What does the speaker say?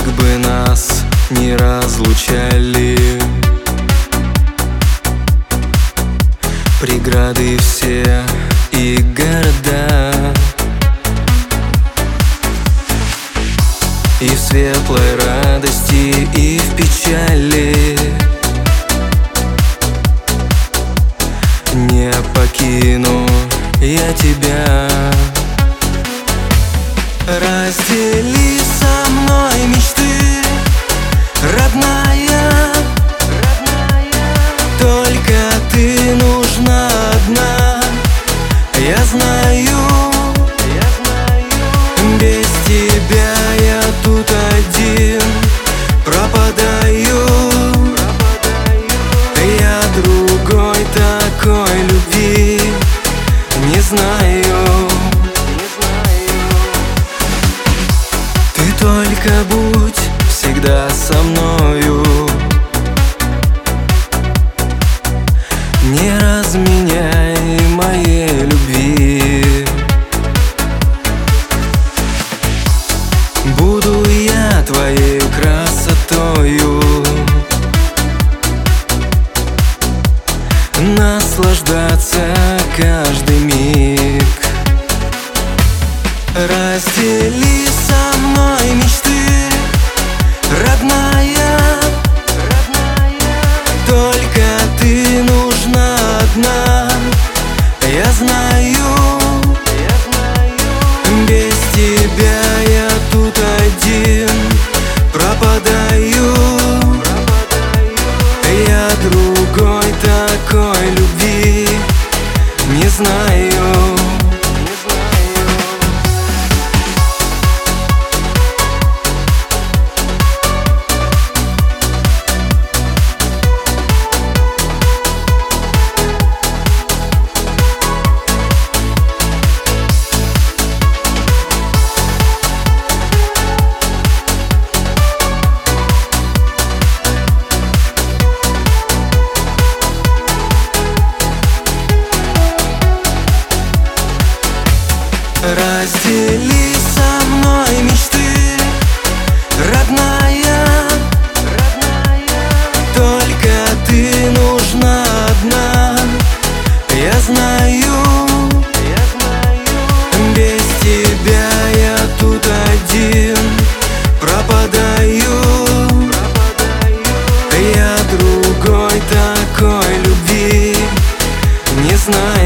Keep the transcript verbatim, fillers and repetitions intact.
как бы нас не разлучали преграды все и города, и в светлой радости, и в печали не покину я тебя. Раздели со мной мечты, родная, только ты нужна одна. Я знаю, без тебя я тут один пропадаю. Я другой такой любви не знаю. Ты только будь всегда со мною, не разменяй моей любви. Буду я твоей красотою наслаждаться каждый миг. Раздели со мной мечты, родная, только ты нужна одна. Я знаю, без тебя я тут один пропадаю. Я другой такой любви не знаю. Раздели со мной мечты, родная, только ты нужна одна. Я знаю, без тебя я тут один пропадаю. Я другой такой любви не знаю.